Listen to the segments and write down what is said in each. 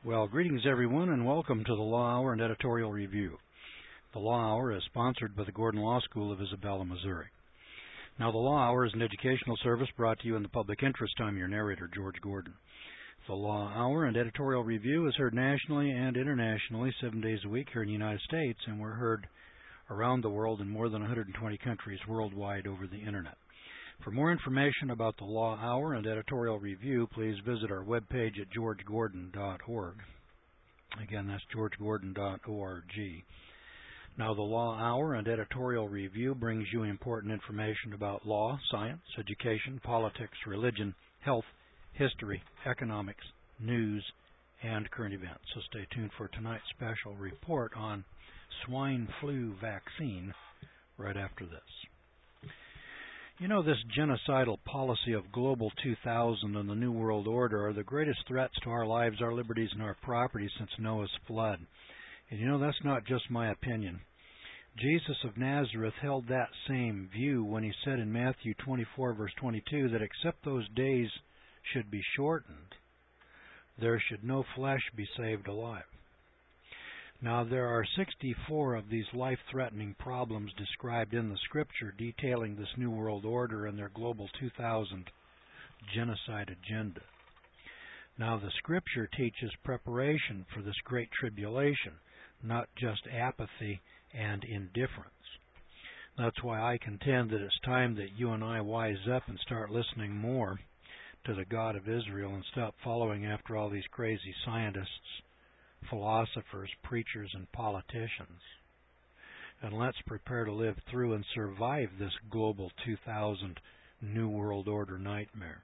Well, greetings everyone, and welcome to the Law Hour and Editorial Review. The Law Hour is sponsored by the Gordon Law School of Isabella, Missouri. Now, the Law Hour is an educational service brought to you in the public interest. I'm your narrator, George Gordon. The Law Hour and Editorial Review is heard nationally and internationally 7 days a week here in the United States, and we're heard around the world in more than 120 countries worldwide over the Internet. For more information about the Law Hour and Editorial Review, please visit our webpage at georgegordon.org. Again, that's georgegordon.org. Now, the Law Hour and Editorial Review brings you important information about law, science, education, politics, religion, health, history, economics, news, and current events. So stay tuned for tonight's special report on swine flu vaccine right after this. You know, this genocidal policy of Global 2000 and the New World Order are the greatest threats to our lives, our liberties, and our property since Noah's flood. And you know, that's not just my opinion. Jesus of Nazareth held that same view when he said in Matthew 24, verse 22, that except those days should be shortened, there should no flesh be saved alive. Now, there are 64 of these life-threatening problems described in the Scripture detailing this New World Order and their Global 2000 genocide agenda. Now, the Scripture teaches preparation for this great tribulation, not just apathy and indifference. That's why I contend that it's time that you and I wise up and start listening more to the God of Israel and stop following after all these crazy scientists, philosophers, preachers, and politicians. And let's prepare to live through and survive this Global 2000 New World Order nightmare.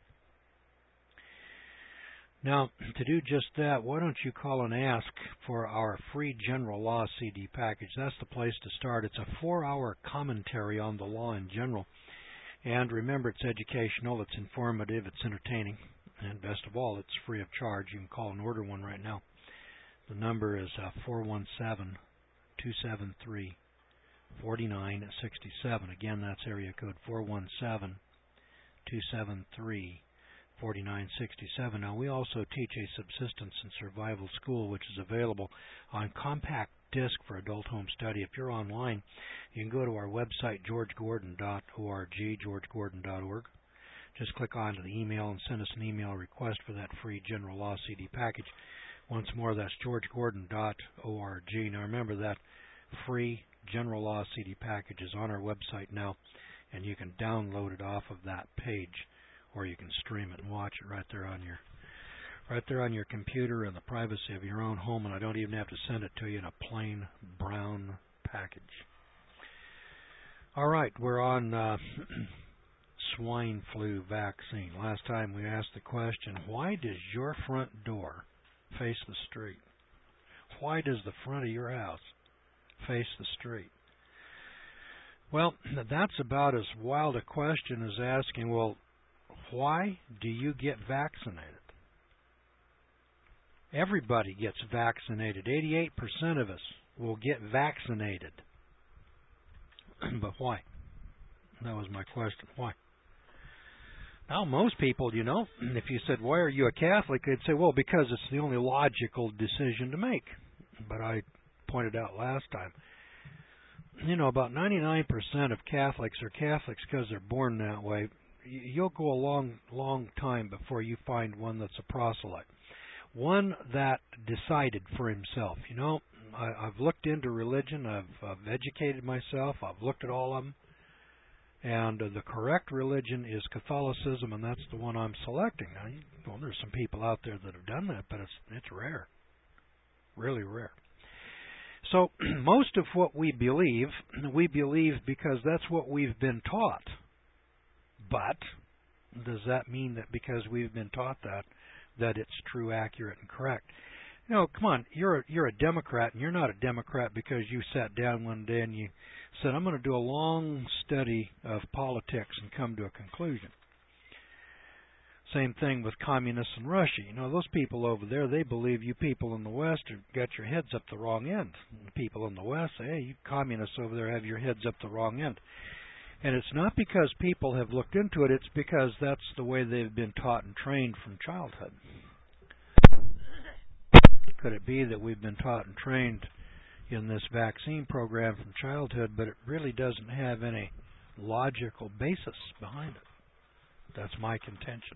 Now, to do just that, why don't you call and ask for our free general law CD package? That's the place to start. It's a 4-hour commentary on the law in general. And remember, it's educational, it's informative, it's entertaining, and best of all, it's free of charge. You can call and order one right now. The number is 417-273-4967. Again, that's area code 417-273-4967. Now, we also teach a subsistence and survival school, which is available on compact disc for adult home study. If you're online, you can go to our website, georgegordon.org, georgegordon.org. Just click onto the email and send us an email request for that free general law CD package. Once more, that's georgegordon.org. Now remember, that free general law CD package is on our website now, and you can download it off of that page, or you can stream it and watch it right there on your computer in the privacy of your own home, and I don't even have to send it to you in a plain brown package. All right, we're on swine flu vaccine. Last time we asked the question, why does your front door face the street? Why does the front of your house face the street? Well, that's about as wild a question as asking, well, why do you get vaccinated? Everybody gets vaccinated. 88% of us will get vaccinated. But why? That was my question. Why? Now, most people, you know, if you said, why are you a Catholic? They'd say, well, because it's the only logical decision to make. But I pointed out last time, you know, about 99% of Catholics are Catholics because they're born that way. You'll go a long time before you find one that's a proselyte. One that decided for himself. You know, I've looked into religion. I've educated myself. I've looked at all of them. And the correct religion is Catholicism, and that's the one I'm selecting. Now, well, there's some people out there that have done that, but it's rare, really rare. So most of what we believe because that's what we've been taught. But does that mean that because we've been taught that it's true, accurate, and correct? You know, come on, you're a Democrat, and you're not a Democrat because you sat down one day and you said, I'm going to do a long study of politics and come to a conclusion. Same thing with communists in Russia. You know, those people over there, they believe you people in the West have got your heads up the wrong end. And the people in the West say, hey, you communists over there have your heads up the wrong end. And it's not because people have looked into it, it's because that's the way they've been taught and trained from childhood. Could it be that we've been taught and trained in this vaccine program from childhood, but it really doesn't have any logical basis behind it? That's my contention.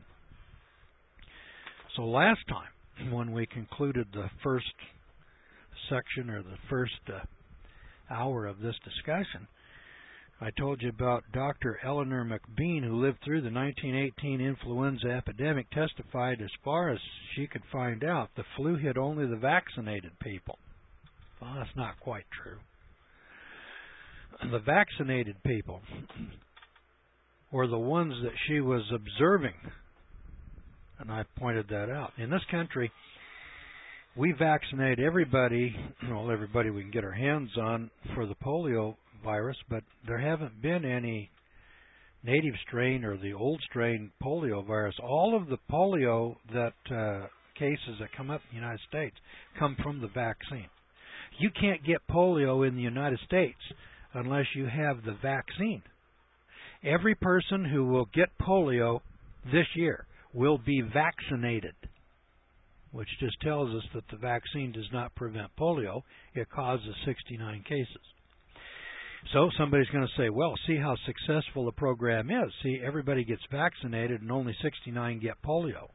So last time, when we concluded the first section or the first hour of this discussion, I told you about Dr. Eleanor McBean, who lived through the 1918 influenza epidemic, testified as far as she could find out, the flu hit only the vaccinated people. Well, that's not quite true. The vaccinated people were the ones that she was observing, and I pointed that out. In this country, we vaccinate everybody, well, everybody we can get our hands on for the polio virus, but there haven't been any native strain or the old strain polio virus. All of the polio cases that come up in the United States come from the vaccine. You can't get polio in the United States unless you have the vaccine. Every person who will get polio this year will be vaccinated, which just tells us that the vaccine does not prevent polio. It causes 69 cases. So somebody's going to say, well, see how successful the program is. See, everybody gets vaccinated and only 69 get polio.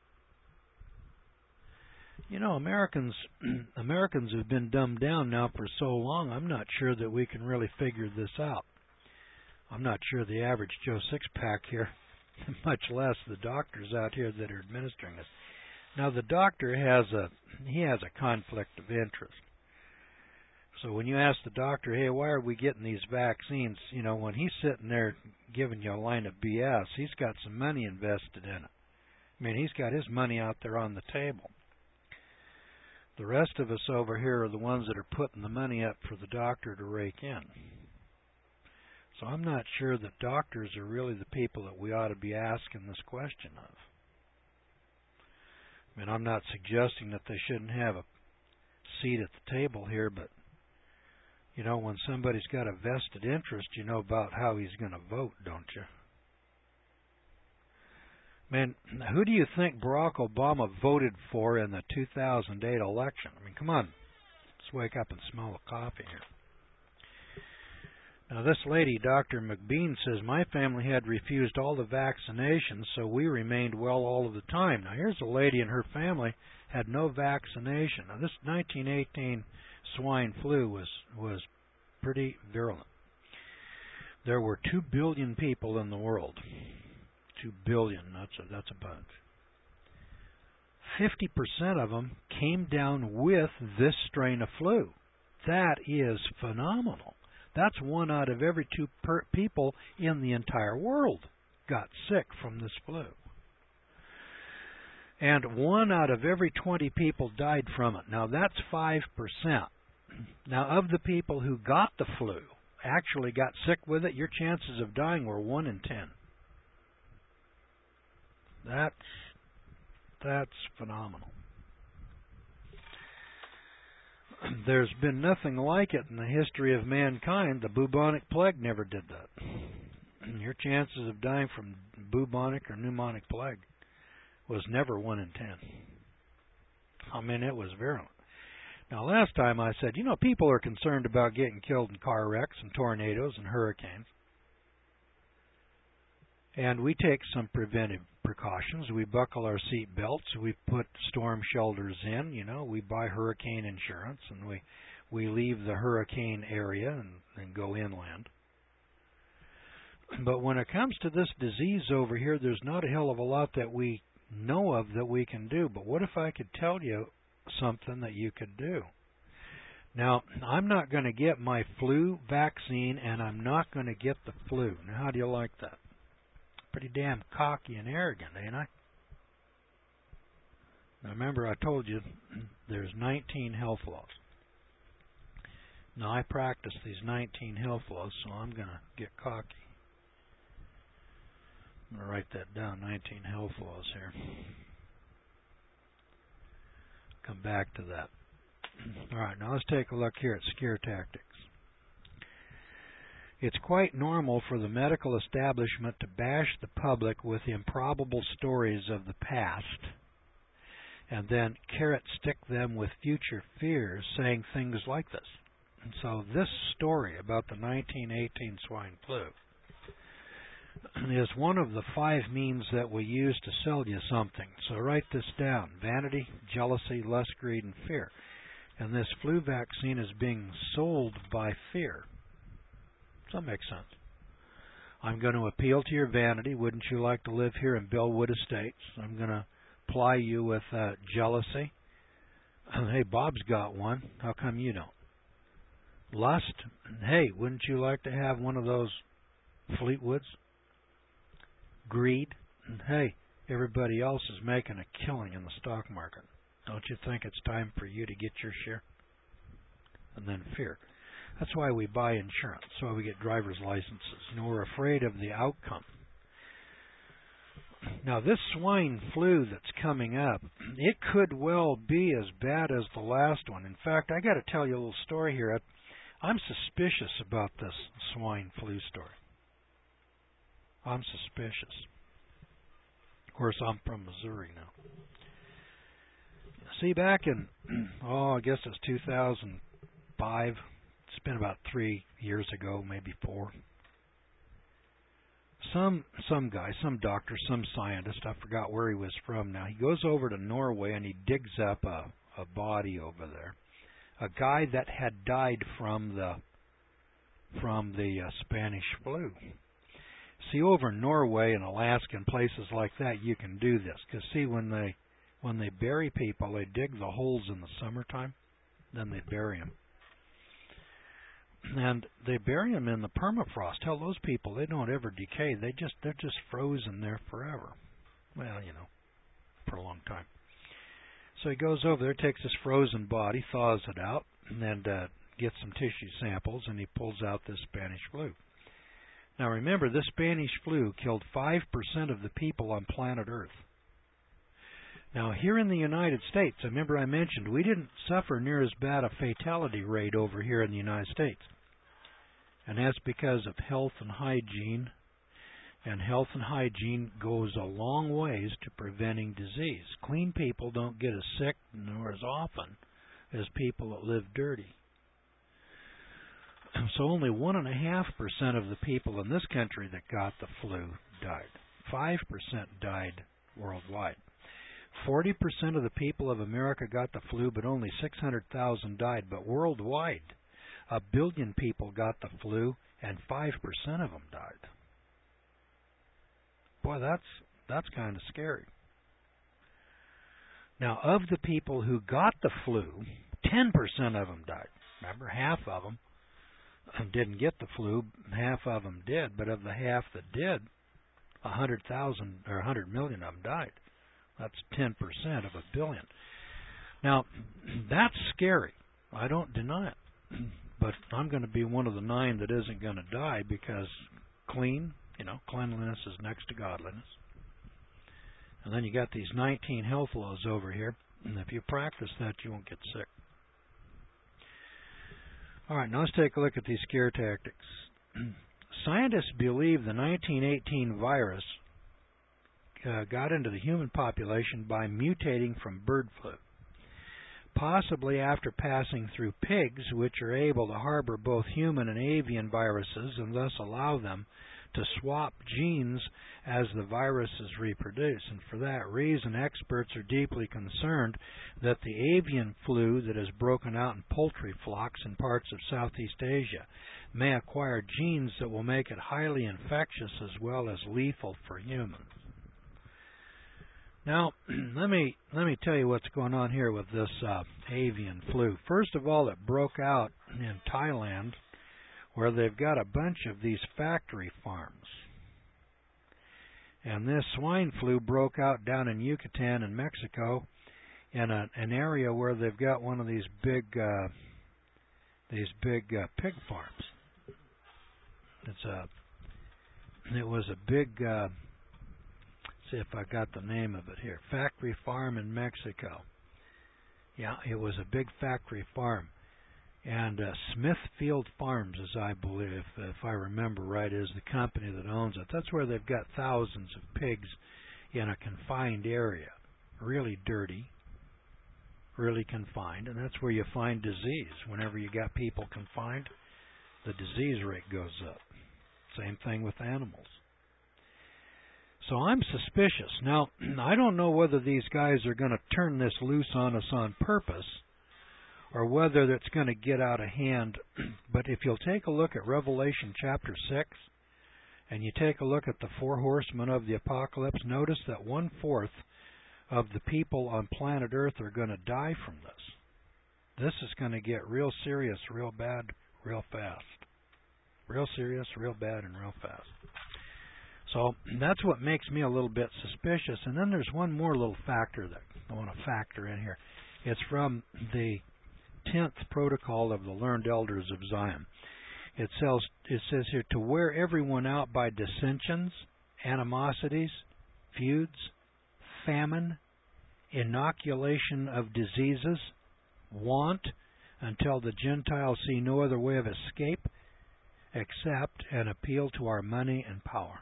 You know, Americans have been dumbed down now for so long, I'm not sure that we can really figure this out. I'm not sure the average Joe Six-Pack here, much less the doctors out here that are administering this. Now, the doctor has a conflict of interest. So when you ask the doctor, hey, why are we getting these vaccines? You know, when he's sitting there giving you a line of BS, he's got some money invested in it. I mean, he's got his money out there on the table. The rest of us over here are the ones that are putting the money up for the doctor to rake in. So I'm not sure that doctors are really the people that we ought to be asking this question of. I mean, I'm not suggesting that they shouldn't have a seat at the table here, but, you know, when somebody's got a vested interest, you know about how he's going to vote, don't you? Man, who do you think Barack Obama voted for in the 2008 election? I mean, come on. Let's wake up and smell the coffee here. Now, this lady, Dr. McBean, says, my family had refused all the vaccinations, so we remained well all of the time. Now, here's a lady and her family had no vaccination. Now, this 1918 swine flu was pretty virulent. There were 2 billion people in the world. 2 billion, that's a bunch. 50% of them came down with this strain of flu. That is phenomenal. That's 1 out of every 2 people in the entire world got sick from this flu. And 1 out of every 20 people died from it. Now, that's 5%. Now, of the people who got the flu, actually got sick with it, your chances of dying were 1 in 10. That's phenomenal. There's been nothing like it in the history of mankind. The bubonic plague never did that. Your chances of dying from bubonic or pneumonic plague was never 1 in 10. I mean, it was virulent. Now, last time I said, you know, people are concerned about getting killed in car wrecks and tornadoes and hurricanes. And we take some preventive precautions. We buckle our seat belts. We put storm shelters in. You know, we buy hurricane insurance, and we leave the hurricane area and go inland. But when it comes to this disease over here, there's not a hell of a lot that we know of that we can do. But what if I could tell you something that you could do? Now, I'm not going to get my flu vaccine, and I'm not going to get the flu. Now, how do you like that? Pretty damn cocky and arrogant, ain't I? Now remember, I told you there's 19 health laws. Now I practice these 19 health laws, so I'm going to get cocky. I'm going to write that down, 19 health laws here. Come back to that. All right, now let's take a look here at scare tactics. It's quite normal for the medical establishment to bash the public with improbable stories of the past and then carrot stick them with future fears, saying things like this. And so this story about the 1918 swine flu is one of the 5 means that we use to sell you something. So write this down: vanity, jealousy, lust, greed, and fear. And this flu vaccine is being sold by fear. Does that make sense? I'm going to appeal to your vanity. Wouldn't you like to live here in Bellwood Estates? I'm going to ply you with jealousy. Hey, Bob's got one. How come you don't? Lust. Hey, wouldn't you like to have one of those Fleetwoods? Greed. Hey, everybody else is making a killing in the stock market. Don't you think it's time for you to get your share? And then fear. That's why we buy insurance. That's why we get driver's licenses. We're afraid of the outcome. Now, this swine flu that's coming up, it could well be as bad as the last one. In fact, I got to tell you a little story here. I'm suspicious about this swine flu story. I'm suspicious. Of course, I'm from Missouri now. See, back in, I guess it's 2005. It's been about 3 years ago, maybe 4. Some guy, some doctor, some scientist, I forgot where he was from now. He goes over to Norway and he digs up a body over there. A guy that had died from the Spanish flu. See, over in Norway and Alaska and places like that, you can do this. Because see, when they bury people, they dig the holes in the summertime, then they bury them. And they bury them in the permafrost. Hell, those people, they don't ever decay. They're just frozen there forever. Well, for a long time. So he goes over there, takes his frozen body, thaws it out, and gets some tissue samples, and he pulls out this Spanish flu. Now remember, this Spanish flu killed 5% of the people on planet Earth. Now here in the United States, remember I mentioned we didn't suffer near as bad a fatality rate over here in the United States. And that's because of health and hygiene. And health and hygiene goes a long ways to preventing disease. Clean people don't get as sick nor as often as people that live dirty. So only 1.5% of the people in this country that got the flu died. 5% died worldwide. 40% of the people of America got the flu, but only 600,000 died. But worldwide, 1 billion people got the flu, and 5% of them died. Boy, that's kind of scary. Now, of the people who got the flu, 10% of them died. Remember, half of them didn't get the flu, half of them did. But of the half that did, 100,000 or 100 million of them died. That's 10% of 1 billion. Now, that's scary. I don't deny it. But I'm going to be one of the 9 that isn't going to die because cleanliness is next to godliness. And then you got these 19 health laws over here. And if you practice that, you won't get sick. All right, now let's take a look at these scare tactics. Scientists believe the 1918 virus got into the human population by mutating from bird flu, possibly after passing through pigs, which are able to harbor both human and avian viruses and thus allow them to swap genes as the viruses reproduce. And for that reason, experts are deeply concerned that the avian flu that has broken out in poultry flocks in parts of Southeast Asia may acquire genes that will make it highly infectious as well as lethal for humans. Now, let me tell you what's going on here with this avian flu. First of all, it broke out in Thailand, where they've got a bunch of these factory farms. And this swine flu broke out down in Yucatan in Mexico in an area where they've got one of these big pig farms. It was a big, see if I got the name of it here, factory farm in Mexico. Yeah, it was a big factory farm. And Smithfield Farms, as I believe, if I remember right, is the company that owns it. That's where they've got thousands of pigs in a confined area, really dirty. really confined, and that's where you find disease. Whenever you got people confined, the disease rate goes up. Same thing with animals. So I'm suspicious. Now, I don't know whether these guys are going to turn this loose on us on purpose or whether it's going to get out of hand. But if you'll take a look at Revelation chapter 6 and you take a look at the four horsemen of the apocalypse, notice that 1/4 of the people on planet Earth are going to die from this. This is going to get real serious, real bad, real fast. Real serious, real bad, and real fast. So that's what makes me a little bit suspicious. And then there's one more little factor that I want to factor in here. It's from the 10th protocol of the Learned Elders of Zion. It says here, to wear everyone out by dissensions, animosities, feuds, famine, inoculation of diseases, want, until the Gentiles see no other way of escape except an appeal to our money and power.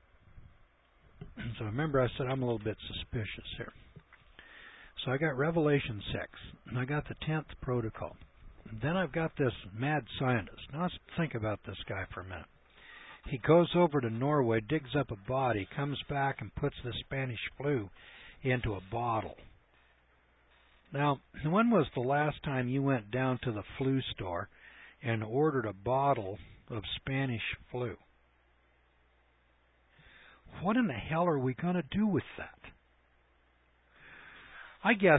So remember I said I'm a little bit suspicious here. So I got Revelation 6, and I got the 10th protocol. And then I've got this mad scientist. Now let's think about this guy for a minute. He goes over to Norway, digs up a body, comes back and puts the Spanish flu into a bottle. Now, when was the last time you went down to the flu store and ordered a bottle of Spanish flu? What in the hell are we going to do with that? I guess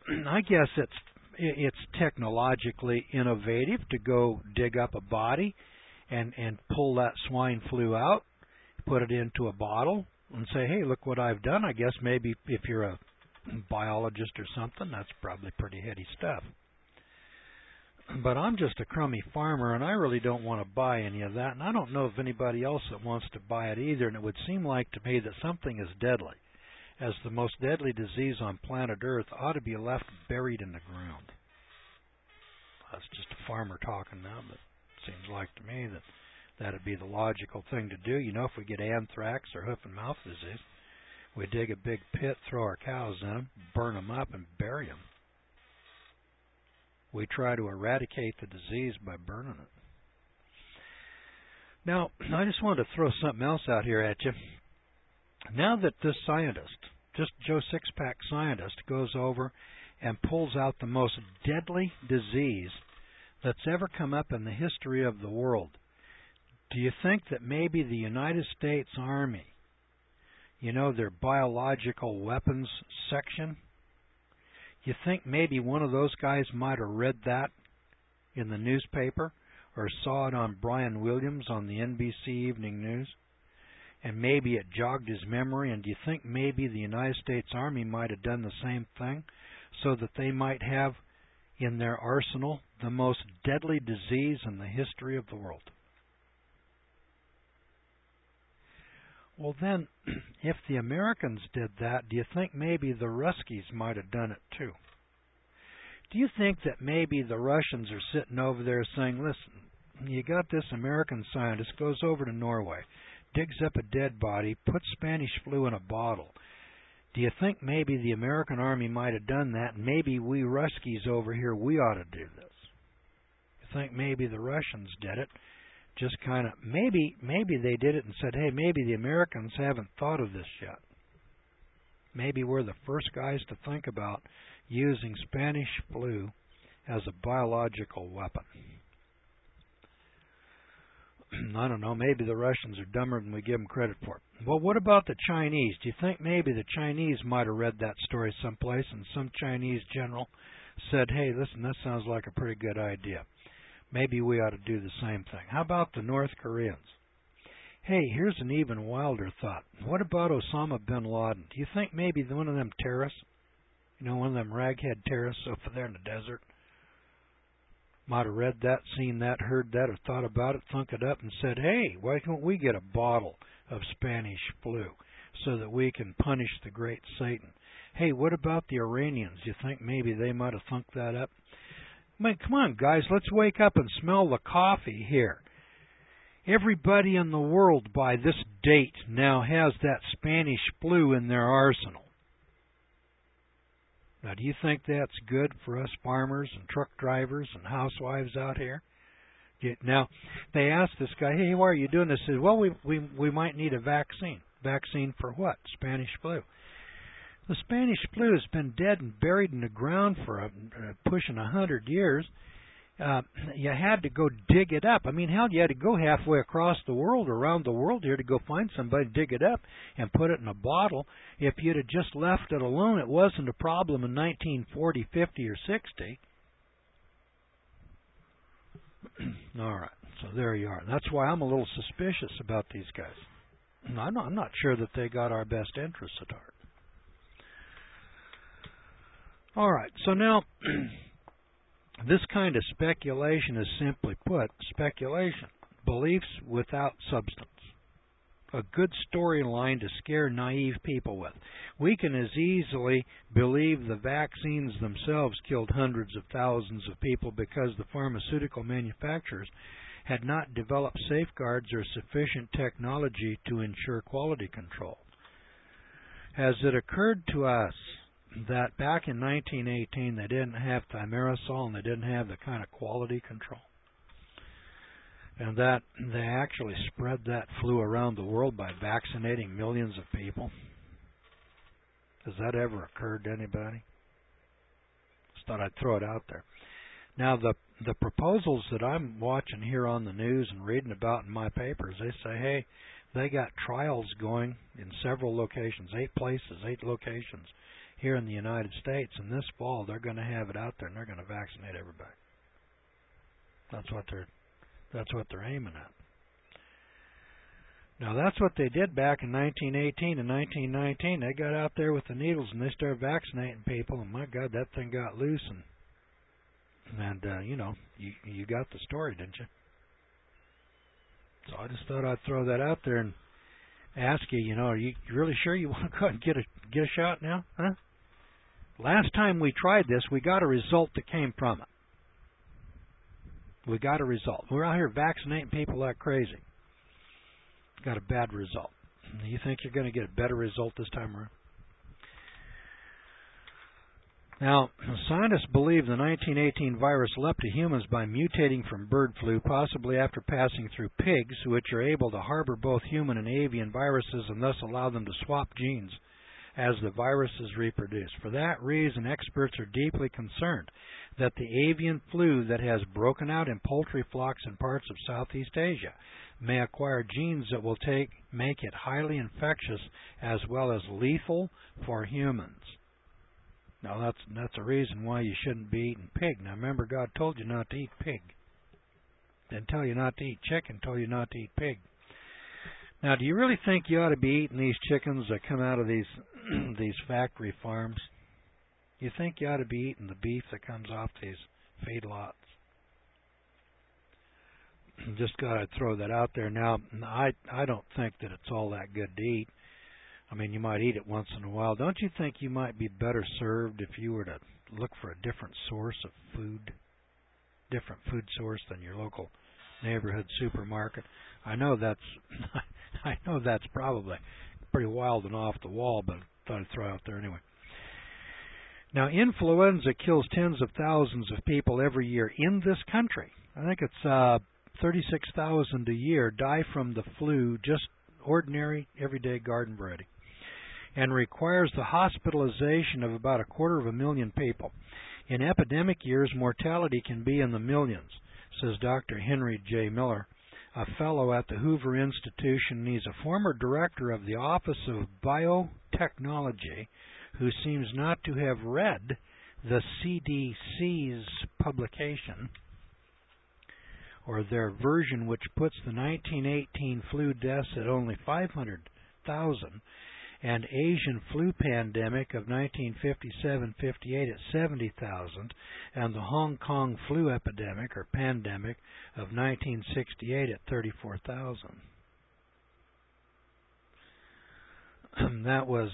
it's technologically innovative to go dig up a body and pull that swine flu out, put it into a bottle, and say, hey, look what I've done. I guess maybe if you're a biologist or something, that's probably pretty heady stuff. But I'm just a crummy farmer, and I really don't want to buy any of that, and I don't know of anybody else that wants to buy it either, and it would seem like to me that something as deadly as the most deadly disease on planet Earth ought to be left buried in the ground. That's just a farmer talking now, but it seems like to me that that'd be the logical thing to do. You know, if we get anthrax or hoof and mouth disease, we dig a big pit, throw our cows in them, burn them up, and bury them. We try to eradicate the disease by burning it. Now, I just wanted to throw something else out here at you. Now that this scientist, just Joe Sixpack scientist, goes over and pulls out the most deadly disease that's ever come up in the history of the world, do you think that maybe the United States Army, you know, their biological weapons section, you think maybe one of those guys might have read that in the newspaper or saw it on Brian Williams on the NBC Evening News, and maybe it jogged his memory, and do you think maybe the United States Army might have done the same thing so that they might have in their arsenal the most deadly disease in the history of the world? Well then, if the Americans did that, do you think maybe the Ruskies might have done it too? Do you think that maybe the Russians are sitting over there saying, listen, you got this American scientist, goes over to Norway, digs up a dead body, puts Spanish flu in a bottle. Do you think maybe the American Army might have done that, and maybe we Ruskies over here, we ought to do this? You think maybe the Russians did it? Just kind of, maybe they did it and said, hey, maybe the Americans haven't thought of this yet. Maybe we're the first guys to think about using Spanish flu as a biological weapon. I don't know, maybe the Russians are dumber than we give them credit for. Well, what about the Chinese? Do you think maybe the Chinese might have read that story someplace and some Chinese general said, hey, listen, that sounds like a pretty good idea. Maybe we ought to do the same thing. How about the North Koreans? Hey, here's an even wilder thought. What about Osama bin Laden? Do you think maybe one of them terrorists, you know, one of them raghead terrorists over there in the desert, might have read that, seen that, heard that, or thought about it, thunk it up, and said, hey, why can't we get a bottle of Spanish flu so that we can punish the great Satan? Hey, what about the Iranians? You think maybe they might have thunked that up? I mean, come on, guys, let's wake up and smell the coffee here. Everybody in the world by this date now has that Spanish flu in their arsenal. Now, do you think that's good for us farmers and truck drivers and housewives out here? Now, they asked this guy, hey, why are you doing this? He said, well, we might need a vaccine. Vaccine for what? Spanish flu. The Spanish flu has been dead and buried in the ground for pushing 100 years. You had to go dig it up. I mean, hell, you had to go halfway across the world, around the world here, to go find somebody, dig it up, and put it in a bottle. If you'd have just left it alone, it wasn't a problem in 1940, 50, or 60. All right, so there you are. That's why I'm a little suspicious about these guys. I'm not sure that they got our best interests at heart. All right, so now this kind of speculation is, simply put, speculation, beliefs without substance. A good storyline to scare naive people with. We can as easily believe the vaccines themselves killed hundreds of thousands of people because the pharmaceutical manufacturers had not developed safeguards or sufficient technology to ensure quality control. Has it occurred to us that back in 1918 they didn't have thimerosal and they didn't have the kind of quality control? And that they actually spread that flu around the world by vaccinating millions of people? Has that ever occurred to anybody? Just thought I'd throw it out there. Now, the proposals that I'm watching here on the news and reading about in my papers, they say, hey, they got trials going in several locations, 8 places, 8 locations here in the United States, and this fall they're going to have it out there and they're going to vaccinate everybody. That's what they're aiming at. Now, that's what they did back in 1918 and 1919. They got out there with the needles and they started vaccinating people, and my God, that thing got loose. And you know, you got the story, didn't you? So I just thought I'd throw that out there and ask you, you know, are you really sure you want to go and get a shot now? Huh? Last time we tried this, we got a result that came from it. We got a result. We're out here vaccinating people like crazy. Got a bad result. You think you're going to get a better result this time around? Now, scientists believe the 1918 virus leapt to humans by mutating from bird flu, possibly after passing through pigs, which are able to harbor both human and avian viruses and thus allow them to swap genes as the viruses reproduce. For that reason, experts are deeply concerned that the avian flu that has broken out in poultry flocks in parts of Southeast Asia may acquire genes that will make it highly infectious as well as lethal for humans. Now, that's a reason why you shouldn't be eating pig. Now, remember, God told you not to eat pig. Didn't tell you not to eat chicken, told you not to eat pig. Now, do you really think you ought to be eating these chickens that come out of these factory farms? You think you ought to be eating the beef that comes off these feedlots? Just got to throw that out there. Now, I don't think that it's all that good to eat. I mean, you might eat it once in a while. Don't you think you might be better served if you were to look for a different source of food, different food source than your local neighborhood supermarket? I know that's probably pretty wild and off the wall, but I thought I'd throw it out there anyway. Now, influenza kills tens of thousands of people every year in this country. I think it's 36,000 a year die from the flu, just ordinary, everyday garden variety, and requires the hospitalization of about 250,000 people. In epidemic years, mortality can be in the millions, says Dr. Henry J. Miller, a fellow at the Hoover Institution. He's a former director of the Office of Biotechnology, who seems not to have read the CDC's publication, or their version, which puts the 1918 flu deaths at only 500,000, and Asian flu pandemic of 1957-58 at 70,000, and the Hong Kong flu epidemic or pandemic of 1968 at 34,000. That was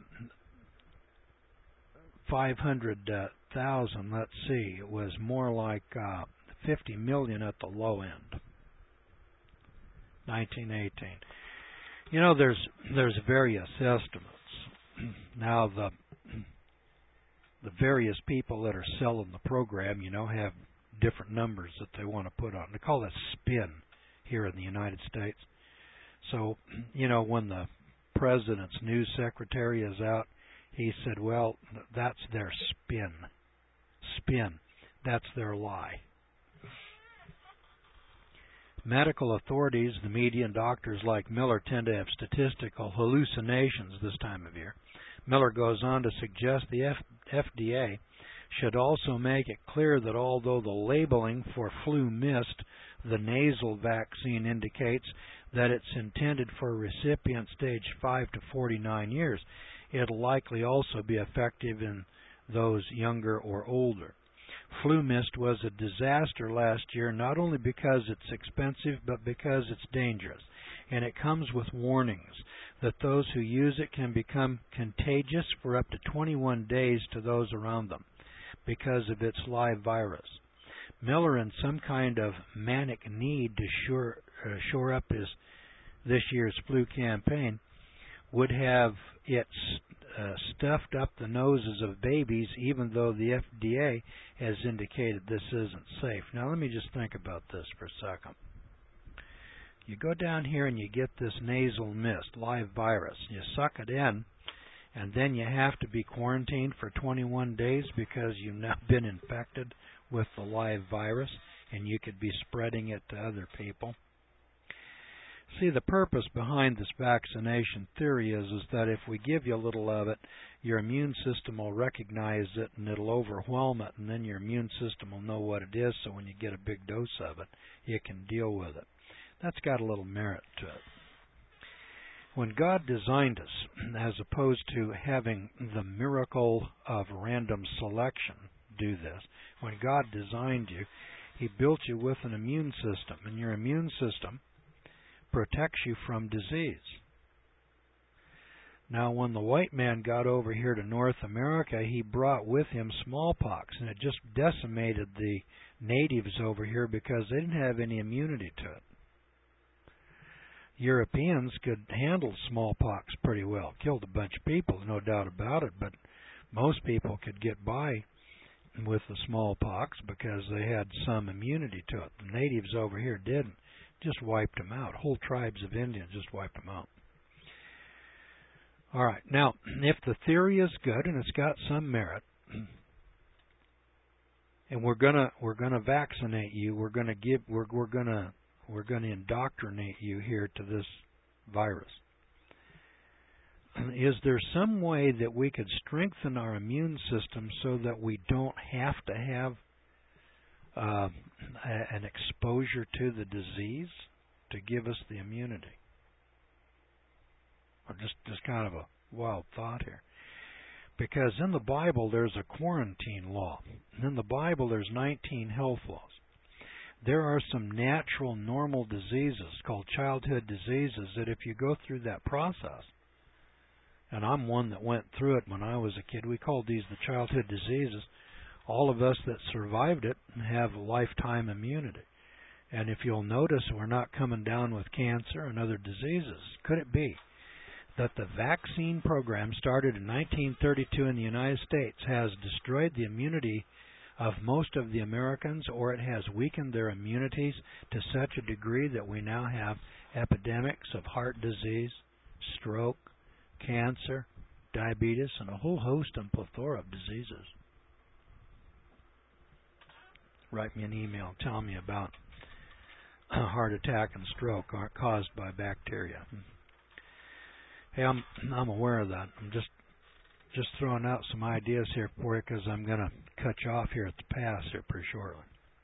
500,000. Let's see, it was more like 50 million at the low end. 1918. You know, there's various estimates. Now, the various people that are selling the program, have different numbers that they want to put on. They call that spin here in the United States. So, when the president's news secretary is out, he said, well, that's their spin. Spin. That's their lie. Medical authorities, the media, and doctors like Miller tend to have statistical hallucinations this time of year. Miller goes on to suggest the FDA should also make it clear that although the labeling for flu mist, the nasal vaccine, indicates that it's intended for recipients aged 5 to 49 years, it'll likely also be effective in those younger or older. Flu mist was a disaster last year, not only because it's expensive, but because it's dangerous. And it comes with warnings that those who use it can become contagious for up to 21 days to those around them because of its live virus. Miller, in some kind of manic need to shore up this year's flu campaign, would have it stuffed up the noses of babies, even though the FDA has indicated this isn't safe. Now let me just think about this for a second. You go down here and you get this nasal mist, live virus. You suck it in, and then you have to be quarantined for 21 days because you've now been infected with the live virus, and you could be spreading it to other people. See, the purpose behind this vaccination theory is that if we give you a little of it, your immune system will recognize it and it'll overwhelm it, and then your immune system will know what it is, so when you get a big dose of it, you can deal with it. That's got a little merit to it. When God designed us, as opposed to having the miracle of random selection do this, when God designed you, He built you with an immune system, and your immune system protects you from disease. Now, when the white man got over here to North America, he brought with him smallpox, and it just decimated the natives over here because they didn't have any immunity to it. Europeans could handle smallpox pretty well. Killed a bunch of people, no doubt about it, but most people could get by with the smallpox because they had some immunity to it. The natives over here didn't. Just wiped them out. Whole tribes of Indians just wiped them out. All right. Now, if the theory is good and it's got some merit, and we're gonna vaccinate you, we're gonna indoctrinate you here to this virus. Is there some way that we could strengthen our immune system so that we don't have to have an exposure to the disease to give us the immunity? Or just kind of a wild thought here. Because in the Bible there's a quarantine law. And in the Bible there's 19 health laws. There are some natural, normal diseases called childhood diseases that if you go through that process, and I'm one that went through it when I was a kid, we called these the childhood diseases. All of us that survived it have lifetime immunity. And if you'll notice, we're not coming down with cancer and other diseases. Could it be that the vaccine program started in 1932 in the United States has destroyed the immunity of most of the Americans, or it has weakened their immunities to such a degree that we now have epidemics of heart disease, stroke, cancer, diabetes, and a whole host and plethora of diseases? Write me an email. Tell me about a heart attack and stroke caused by bacteria. Hey, I'm aware of that. I'm just throwing out some ideas here for you because I'm going to cut you off here at the pass here pretty shortly.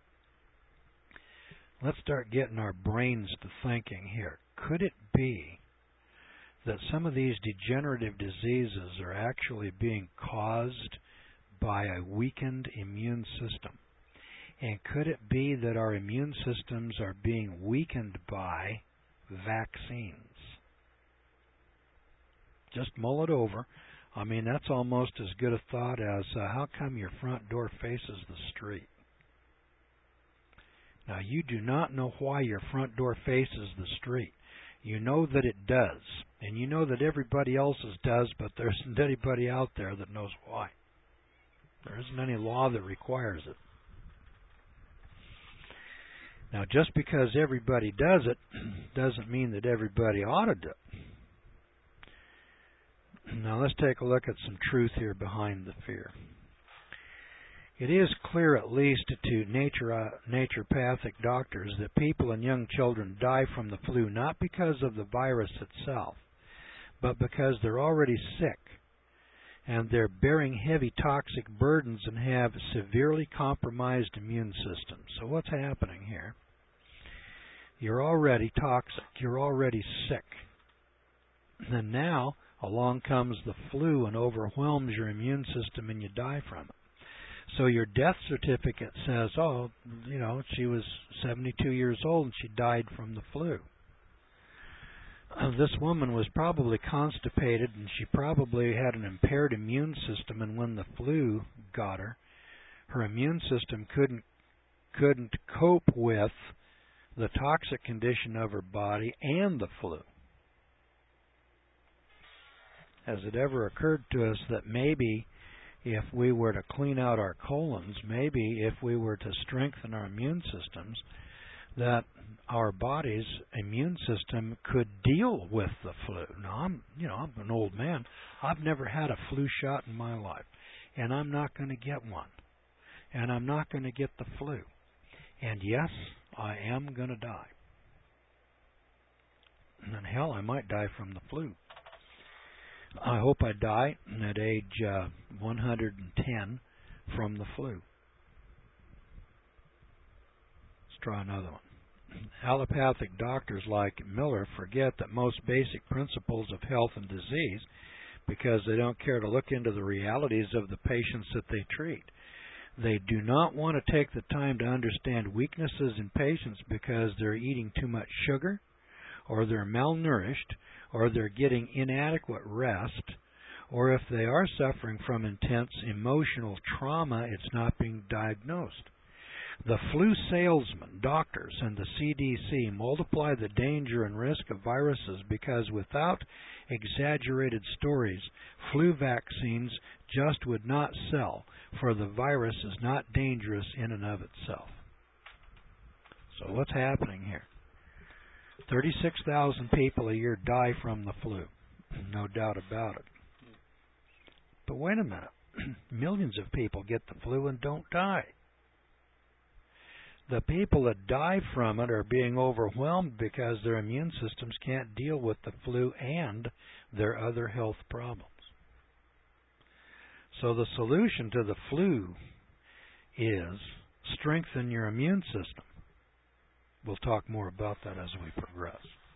Let's start getting our brains to thinking here. Could it be that some of these degenerative diseases are actually being caused by a weakened immune system? And could it be that our immune systems are being weakened by vaccines? Just mull it over. I mean, that's almost as good a thought as how come your front door faces the street? Now, you do not know why your front door faces the street. You know that it does, and you know that everybody else's does, but there isn't anybody out there that knows why. There isn't any law that requires it. Now, just because everybody does it doesn't mean that everybody ought to do it. Now, let's take a look at some truth here behind the fear. It is clear, at least to naturopathic doctors, that people and young children die from the flu not because of the virus itself, but because they're already sick and they're bearing heavy toxic burdens and have severely compromised immune systems. So what's happening here? You're already toxic. You're already sick. And now along comes the flu and overwhelms your immune system and you die from it. So your death certificate says, oh, she was 72 years old and she died from the flu. This woman was probably constipated and she probably had an impaired immune system, and when the flu got her, her immune system couldn't cope with the toxic condition of her body and the flu. Has it ever occurred to us that maybe if we were to clean out our colons, maybe if we were to strengthen our immune systems, that our body's immune system could deal with the flu? Now, I'm an old man. I've never had a flu shot in my life, and I'm not going to get one, and I'm not going to get the flu. And yes, I am going to die. And hell, I might die from the flu. I hope I die at age 110 from the flu. Let's try another one. Allopathic doctors like Miller forget that most basic principles of health and disease because they don't care to look into the realities of the patients that they treat. They do not want to take the time to understand weaknesses in patients because they're eating too much sugar, or they're malnourished, or they're getting inadequate rest, or if they are suffering from intense emotional trauma, it's not being diagnosed. The flu salesmen, doctors, and the CDC multiply the danger and risk of viruses because without exaggerated stories, flu vaccines just would not sell, for the virus is not dangerous in and of itself. So what's happening here? 36,000 people a year die from the flu. No doubt about it. But wait a minute. Millions of people get the flu and don't die. The people that die from it are being overwhelmed because their immune systems can't deal with the flu and their other health problems. So the solution to the flu is strengthen your immune system. We'll talk more about that as we progress.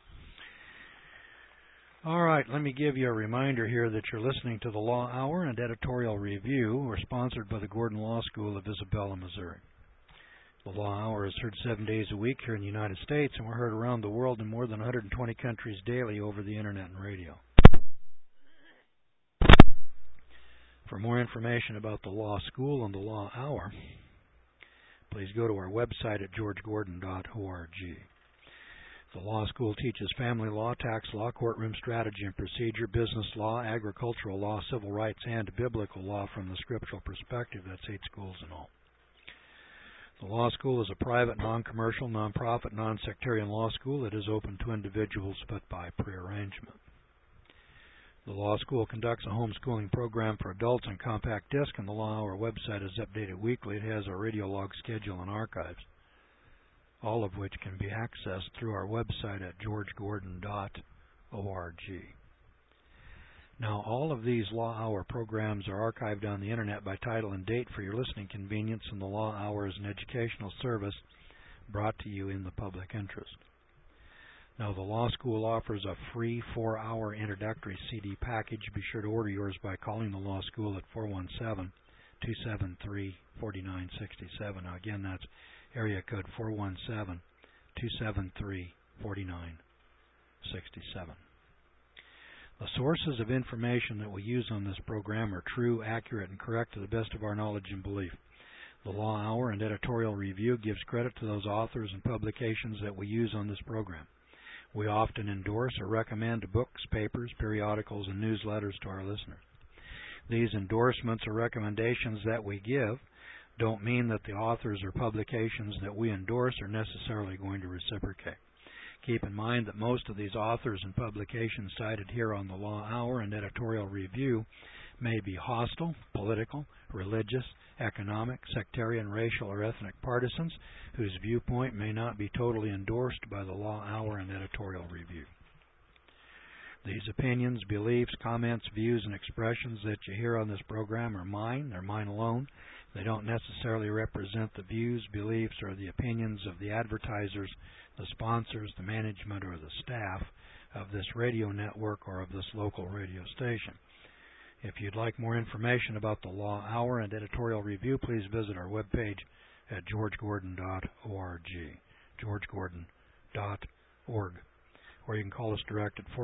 All right, let me give you a reminder here that you're listening to the Law Hour and Editorial Review. We're sponsored by the Gordon Law School of Isabella, Missouri. The Law Hour is heard 7 days a week here in the United States, and we're heard around the world in more than 120 countries daily over the Internet and radio. For more information about the Law School and the Law Hour, please go to our website at georgegordon.org. The law school teaches family law, tax law, courtroom strategy and procedure, business law, agricultural law, civil rights, and biblical law from the scriptural perspective. That's 8 schools in all. The law school is a private, non-commercial, non-profit, non-sectarian law school that is open to individuals but by prearrangement. The law school conducts a homeschooling program for adults on compact disc, and the Law Hour website is updated weekly. It has a radio log schedule and archives, all of which can be accessed through our website at georgegordon.org. Now, all of these Law Hour programs are archived on the Internet by title and date for your listening convenience, and the Law Hour is an educational service brought to you in the public interest. Now, the Law School offers a free 4-hour introductory CD package. Be sure to order yours by calling the Law School at 417-273-4967. Now, again, that's area code 417-273-4967. The sources of information that we use on this program are true, accurate, and correct to the best of our knowledge and belief. The Law Hour and Editorial Review gives credit to those authors and publications that we use on this program. We often endorse or recommend books, papers, periodicals, and newsletters to our listeners. These endorsements or recommendations that we give don't mean that the authors or publications that we endorse are necessarily going to reciprocate. Keep in mind that most of these authors and publications cited here on the Law Hour and Editorial Review may be hostile, political, religious, economic, sectarian, racial, or ethnic partisans whose viewpoint may not be totally endorsed by the Law Hour and Editorial Review. These opinions, beliefs, comments, views, and expressions that you hear on this program are mine. They're mine alone. They don't necessarily represent the views, beliefs, or the opinions of the advertisers, the sponsors, the management, or the staff of this radio network or of this local radio station. If you'd like more information about the Law Hour and Editorial Review, please visit our webpage at georgegordon.org, georgegordon.org, or you can call us direct at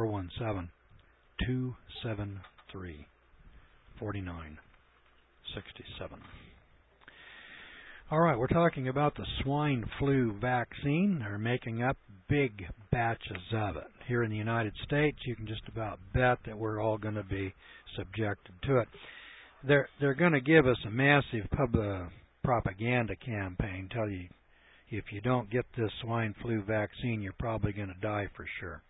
417-273-4967. All right, we're talking about the swine flu vaccine. They're making up big batches of it. Here in the United States, you can just about bet that we're all going to be subjected to it. They're going to give us a massive propaganda campaign, tell you if you don't get this swine flu vaccine, you're probably going to die for sure.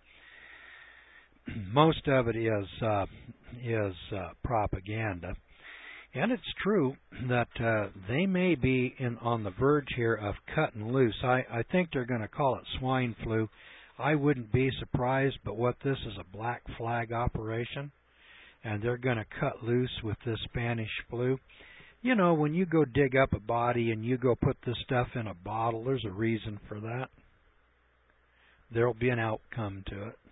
Most of it is propaganda. And it's true that they may be on the verge here of cutting loose. I think they're going to call it swine flu. I wouldn't be surprised, but what this is a black flag operation, and they're going to cut loose with this Spanish flu. You know, when you go dig up a body and you go put this stuff in a bottle, there's a reason for that. There'll be an outcome to it.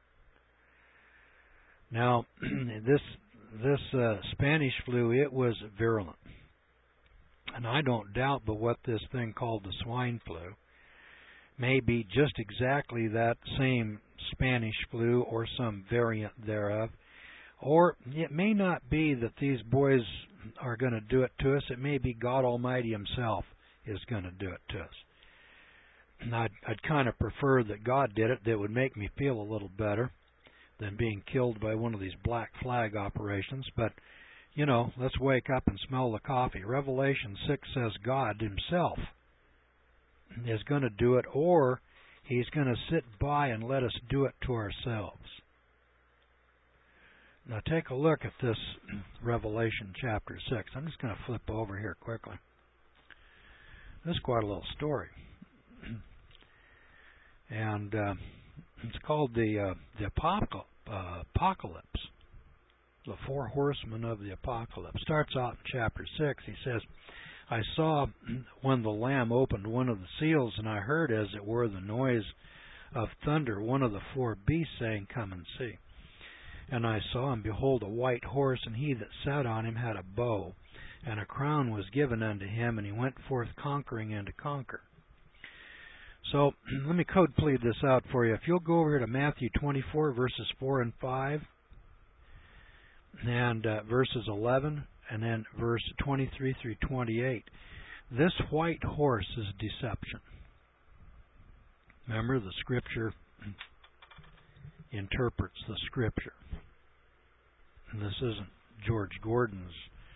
Now, this Spanish flu, it was virulent. And I don't doubt but what this thing called the swine flu may be just exactly that same Spanish flu or some variant thereof. Or it may not be that these boys are going to do it to us. It may be God Almighty Himself is going to do it to us. And I'd kind of prefer that God did it. That would make me feel a little better than being killed by one of these black flag operations. But, you know, let's wake up and smell the coffee. Revelation 6 says God Himself is going to do it, or He's going to sit by and let us do it to ourselves. Now take a look at this Revelation chapter 6. I'm just going to flip over here quickly. This is quite a little story. And it's called the Apocalypse. The four horsemen of the Apocalypse. Starts out in chapter 6. He says, I saw when the Lamb opened one of the seals, and I heard, as it were, the noise of thunder, one of the four beasts saying, Come and see. And I saw, and behold, a white horse, and he that sat on him had a bow, and a crown was given unto him, and he went forth conquering and to conquer. So, let me code plead this out for you. If you'll go over here to Matthew 24, verses 4 and 5, and verses 11, and then verse 23 through 28, this white horse is deception. Remember, the Scripture interprets the Scripture. And this isn't George Gordon's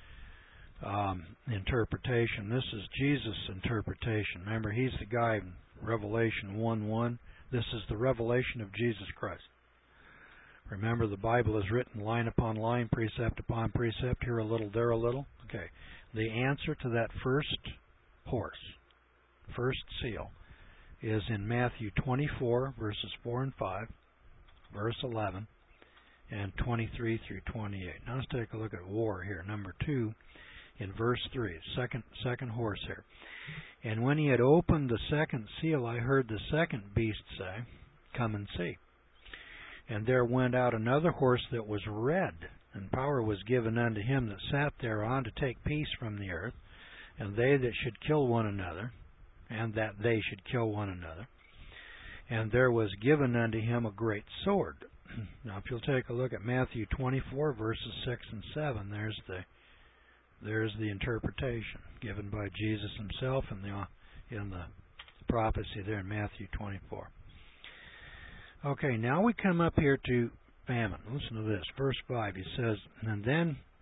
interpretation. This is Jesus' interpretation. Remember, he's the guy in Revelation 1:1. This is the revelation of Jesus Christ. Remember, the Bible is written line upon line, precept upon precept, here a little, there a little. Okay. The answer to that first horse, first seal, is in Matthew 24, verses 4 and 5, verse 11, and 23 through 28. Now let's take a look at war here. Number 2, in verse 3, second horse here. And when he had opened the second seal, I heard the second beast say, Come and see. And there went out another horse that was red, and power was given unto him that sat thereon to take peace from the earth, and they that should kill one another, and that they should kill one another. And there was given unto him a great sword. Now, if you'll take a look at Matthew 24, verses 6 and 7, there's the interpretation given by Jesus Himself in the prophecy there in Matthew 24. Okay, now we come up here to famine. Listen to this. Verse 5, he says, And then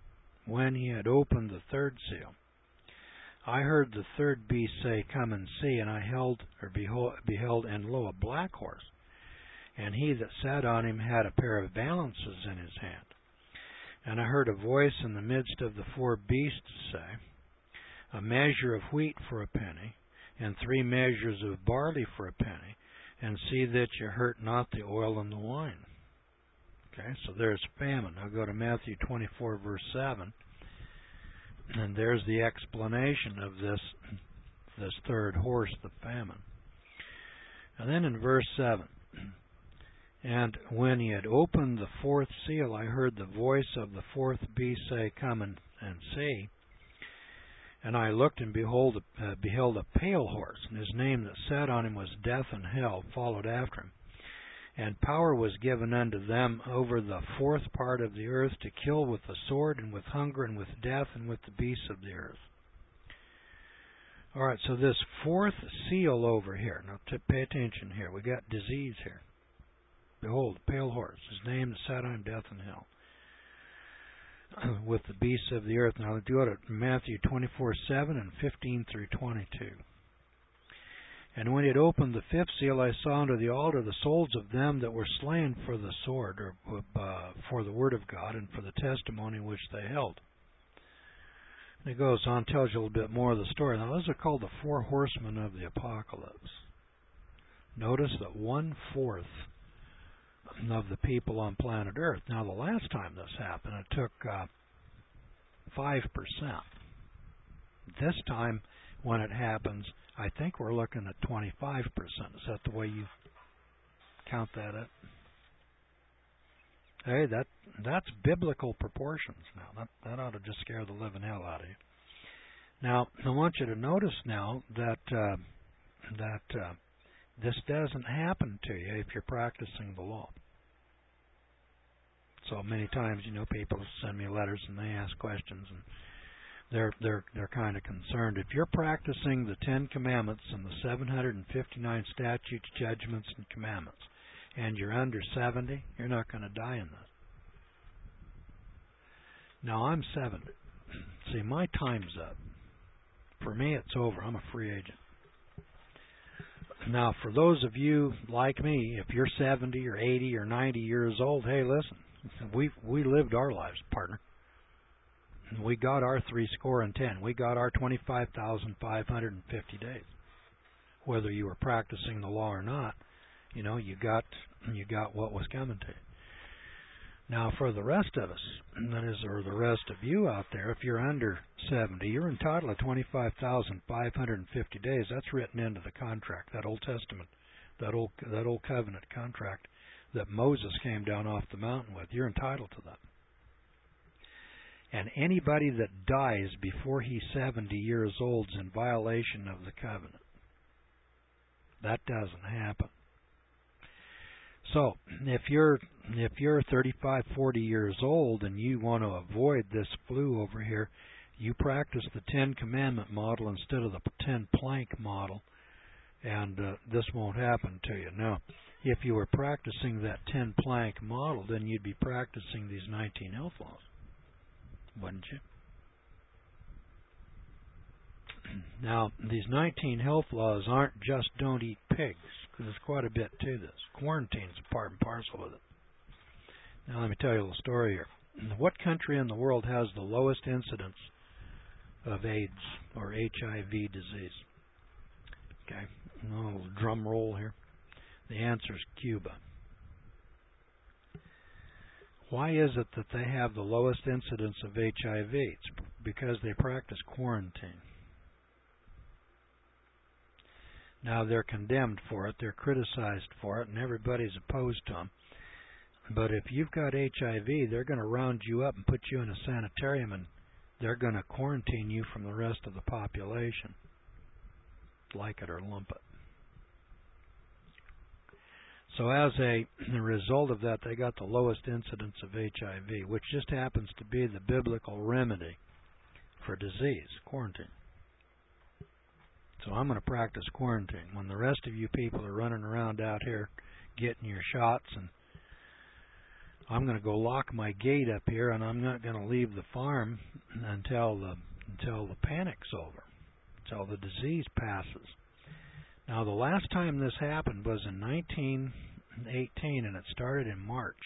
when he had opened the third seal, I heard the third beast say, Come and see. And I beheld, and lo, a black horse. And he that sat on him had a pair of balances in his hand. And I heard a voice in the midst of the four beasts say, A measure of wheat for a penny, and 3 measures of barley for a penny, and see that you hurt not the oil and the wine. Okay, so there's famine. Now go to Matthew 24, verse 7. And there's the explanation of this third horse, the famine. And then in verse 7, And when he had opened the fourth seal, I heard the voice of the fourth beast say, Come and see. And I looked, and beheld a pale horse, and his name that sat on him was Death, and hell followed after him. And power was given unto them over the fourth part of the earth to kill with the sword, and with hunger, and with death, and with the beasts of the earth. All right, so this fourth seal over here. Now pay attention here. We got disease here. Behold, a pale horse. His name that sat on him, Death, and hell. With the beasts of the earth. Now let's go to Matthew 24:7 and 15 through 22. And when he had opened the fifth seal, I saw under the altar the souls of them that were slain for the sword, or for the word of God, and for the testimony which they held. And it goes on, tells you a little bit more of the story. Now, those are called the 4 horsemen of the apocalypse. Notice that 1/4 of the people on planet Earth. Now, the last time this happened, it took 5%. This time, when it happens, I think we're looking at 25%. Is that the way you count that up? Hey, that's biblical proportions now. That ought to just scare the living hell out of you. Now, I want you to notice now that this doesn't happen to you if you're practicing the law. So many times, people send me letters and they ask questions, and they're kind of concerned. If you're practicing the 10 Commandments and the 759 statutes, judgments, and commandments, and you're under 70, you're not going to die in this. Now, I'm 70. See, my time's up. For me, it's over. I'm a free agent. Now, for those of you like me, if you're 70 or 80 or 90 years old, hey, listen, we lived our lives, partner. We got our 70. We got our 25,550 days. Whether you were practicing the law or not, you got what was coming to you. Now, for the rest of us, that is, or the rest of you out there, if you're under 70, you're entitled to 25,550 days. That's written into the contract, that Old Testament, that old covenant contract that Moses came down off the mountain with. You're entitled to that. And anybody that dies before he's 70 years old is in violation of the covenant. That doesn't happen. So, if you're 35, 40 years old and you want to avoid this flu over here, you practice the 10 Commandment model instead of the 10 plank model, and this won't happen to you. Now, if you were practicing that 10 plank model, then you'd be practicing these 19 health laws, wouldn't you? Now, these 19 health laws aren't just don't eat pigs, because there's quite a bit to this. Quarantine's a part and parcel with it. Now, let me tell you a little story here. What country in the world has the lowest incidence of AIDS or HIV disease? Okay, a little drum roll here. The answer is Cuba. Why is it that they have the lowest incidence of HIV? It's because they practice quarantine. Now, they're condemned for it, they're criticized for it, and everybody's opposed to them. But if you've got HIV, they're going to round you up and put you in a sanitarium, and they're going to quarantine you from the rest of the population. Like it or lump it. So as a result of that, they got the lowest incidence of HIV, which just happens to be the biblical remedy for disease, quarantine. So I'm going to practice quarantine. When the rest of you people are running around out here getting your shots and I'm going to go lock my gate up here, and I'm not going to leave the farm until the panic's over, until the disease passes. Now, the last time this happened was in 1918, and it started in March.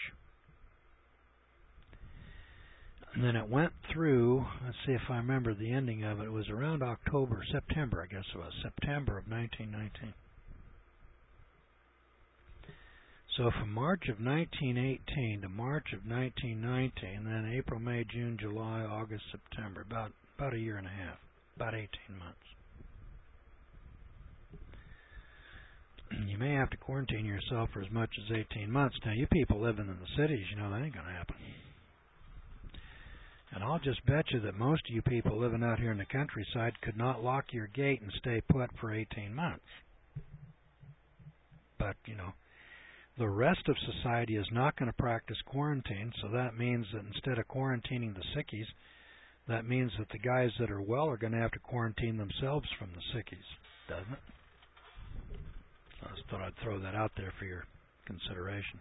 And then it went through, let's see if I remember the ending of it. It was around September, I guess it was, September of 1919. So from March of 1918 to March of 1919, and then April, May, June, July, August, September, about a year and a half, about 18 months. You may have to quarantine yourself for as much as 18 months. Now, you people living in the cities, you know that ain't going to happen. And I'll just bet you that most of you people living out here in the countryside could not lock your gate and stay put for 18 months. But, you know, the rest of society is not going to practice quarantine, so that means that instead of quarantining the sickies, that means that the guys that are well are going to have to quarantine themselves from the sickies, doesn't it? So I just thought I'd throw that out there for your consideration.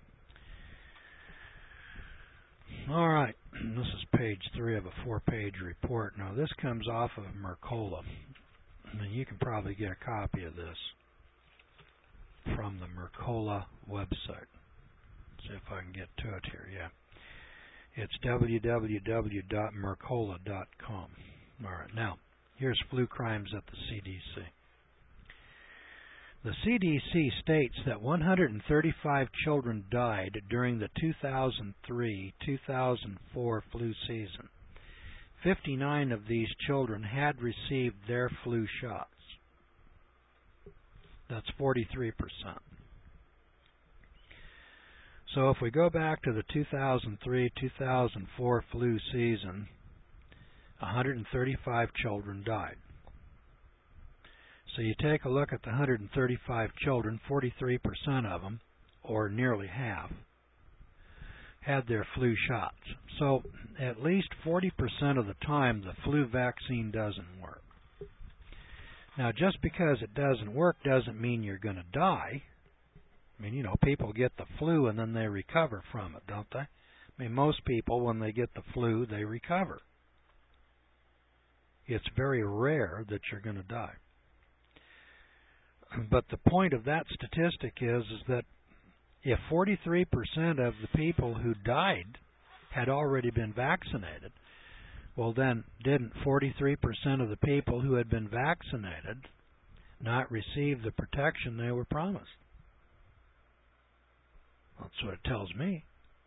All right, this is page 3 of a 4-page report. Now, this comes off of Mercola, and you can probably get a copy of this from the Mercola website. See if I can get to it here. Yeah. It's www.mercola.com. All right, now, here's flu crimes at the CDC. The CDC states that 135 children died during the 2003-2004 flu season. 59 of these children had received their flu shots. That's 43%. So if we go back to the 2003-2004 flu season, 135 children died. So you take a look at the 135 children, 43% of them, or nearly half, had their flu shots. So at least 40% of the time the flu vaccine doesn't work. Now, just because it doesn't work doesn't mean you're going to die. I mean, you know, people get the flu and then they recover from it, don't they? I mean, most people, when they get the flu, they recover. It's very rare that you're going to die. But the point of that statistic is that if 43% of the people who died had already been vaccinated, well then, didn't 43% of the people who had been vaccinated not receive the protection they were promised? That's what it tells me.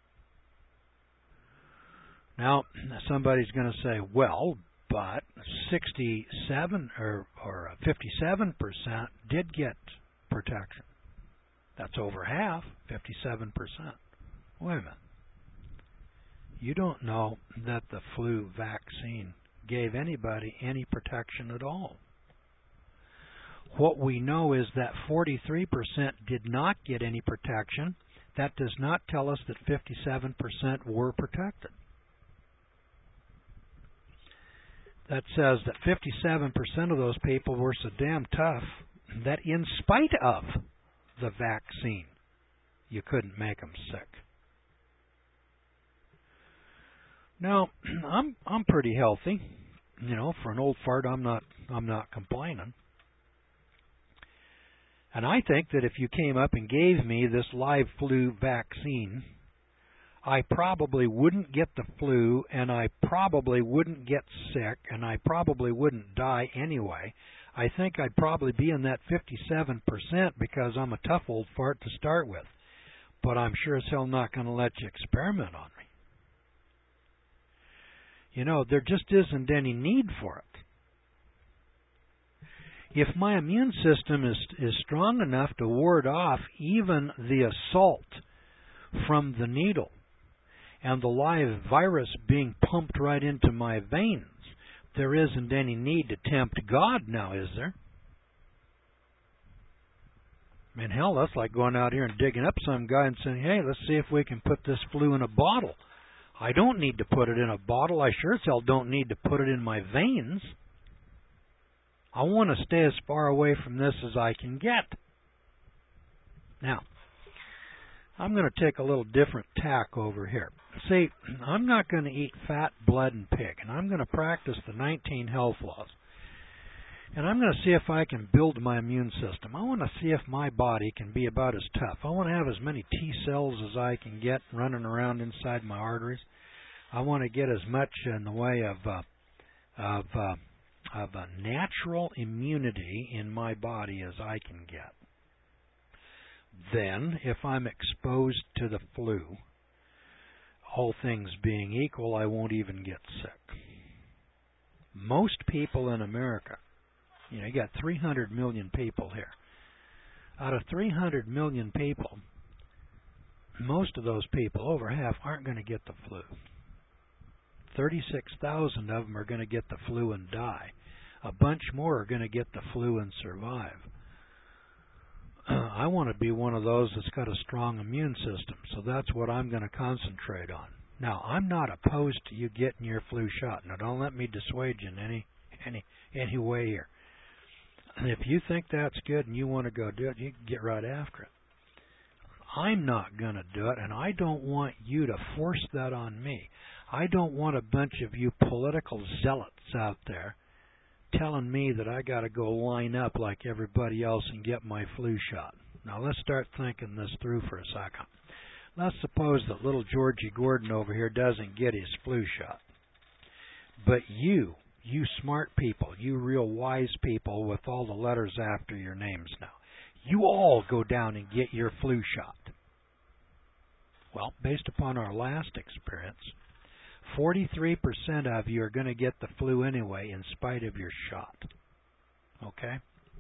Now, somebody's going to say, well, but 67 or 57% did get protection. That's over half, 57%. Wait a minute. You don't know that the flu vaccine gave anybody any protection at all. What we know is that 43% did not get any protection. That does not tell us that 57% were protected. That says that 57% of those people were so damn tough that in spite of the vaccine, you couldn't make them sick. Now, I'm pretty healthy, you know, for an old fart. I'm not complaining. And I think that if you came up and gave me this live flu vaccine, I probably wouldn't get the flu, and I probably wouldn't get sick, and I probably wouldn't die anyway. I think I'd probably be in that 57% because I'm a tough old fart to start with. But I'm sure as hell not going to let you experiment on me. You know, there just isn't any need for it. If my immune system is strong enough to ward off even the assault from the needle and the live virus being pumped right into my veins, there isn't any need to tempt God now, is there? I mean, hell, that's like going out here and digging up some guy and saying, hey, let's see if we can put this flu in a bottle. I don't need to put it in a bottle. I sure as hell don't need to put it in my veins. I want to stay as far away from this as I can get. Now, I'm going to take a little different tack over here. See, I'm not going to eat fat, blood, and pig, and I'm going to practice the 19 health laws. And I'm going to see if I can build my immune system. I want to see if my body can be about as tough. I want to have as many T cells as I can get running around inside my arteries. I want to get as much in the way of a natural immunity in my body as I can get. Then, if I'm exposed to the flu, all things being equal, I won't even get sick. Most people in America, you got 300 million people here. Out of 300 million people, most of those people, over half, aren't going to get the flu. 36,000 of them are going to get the flu and die. A bunch more are going to get the flu and survive. I want to be one of those that's got a strong immune system, so that's what I'm going to concentrate on. Now, I'm not opposed to you getting your flu shot. Now, don't let me dissuade you in any way here. If you think that's good and you want to go do it, you can get right after it. I'm not going to do it, and I don't want you to force that on me. I don't want a bunch of you political zealots out there telling me that I got to go line up like everybody else and get my flu shot. Now, let's start thinking this through for a second. Let's suppose that little Georgie Gordon over here doesn't get his flu shot. But you smart people, you real wise people with all the letters after your names now, you all go down and get your flu shot. Well, based upon our last experience, 43% of you are going to get the flu anyway in spite of your shot. Okay?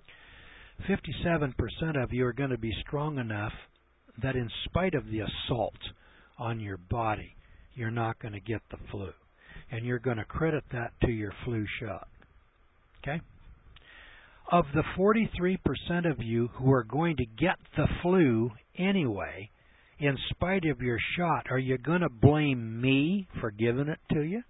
57% of you are going to be strong enough that in spite of the assault on your body, you're not going to get the flu. And you're going to credit that to your flu shot. Okay? Of the 43% of you who are going to get the flu anyway, in spite of your shot, are you going to blame me for giving it to you?